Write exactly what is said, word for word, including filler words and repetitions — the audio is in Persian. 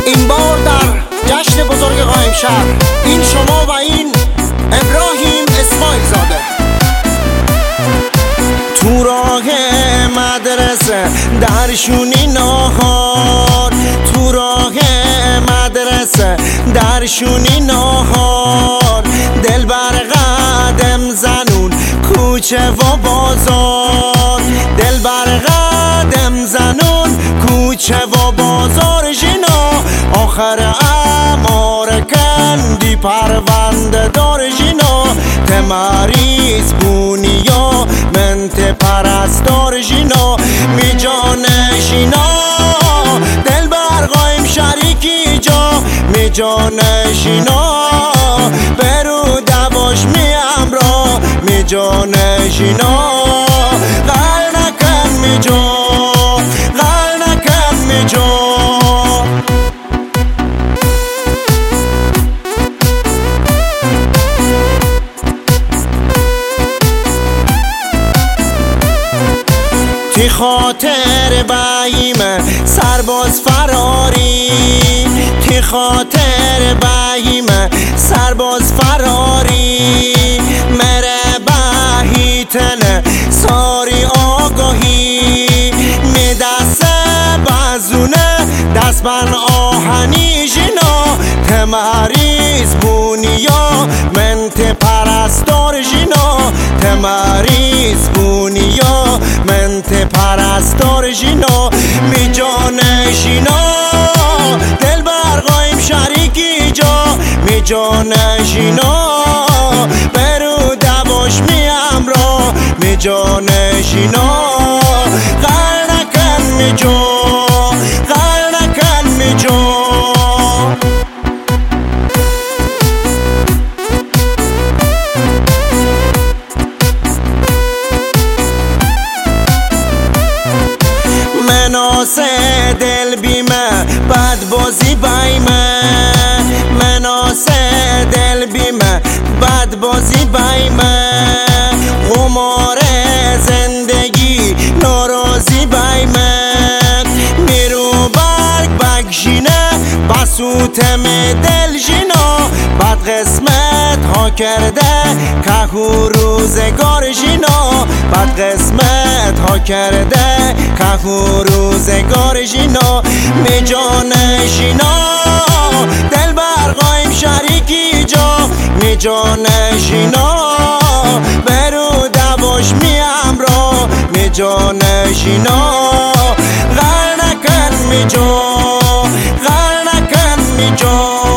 این بار در جشن بزرگ قائمشهر این شما و این ابراهیم اسماعیل زاده. تو راه مدرسه درشونی ناهار، تو راه مدرسه درشونی ناهار، دل بر قدم زنون کوچه و بازار، دل بر قدم زنون کوچه و بازار جینا آخر امار کندی پرونده دار جینا تمریز بونیا منت پرستار جینا می جانه جینا دل بر قائمشهری کی جا می جانه جینا برو دواش می امرا می جانه جینا غل نکن می جا غل نکن می جا. تی خاطر بهیمه سرباز فراری، تی خاطر بهیمه سرباز فراری، مره بهیتنه ساری آگاهی می دست بزونه دست بن آهنی جینا تمریز بونیا منت پرستار جینا تمریز بونیا منت پرستار جینا می جانه جینا دل بر قائمشهری کی جا می جانه جینا برو دواش می امرا می جانه جینا غل نکن می جا غل نکن می جا. مناس دل بیمه بد بازی بیمه، مناس دل بیمه بد بازی بیمه، قمار زندگی ناراضی بیمه، میرو برگ بگ جینه بسوتم دل جینا بد قسمت ها کرده که روزگار جینا بد قسمت ها کرده که روزگار جینا می جانه جینا دل بر قائمشهری کی جا می جانه جینا برو دواش می امرا می جانه جینا غل نکن می جا غل نکن می جا.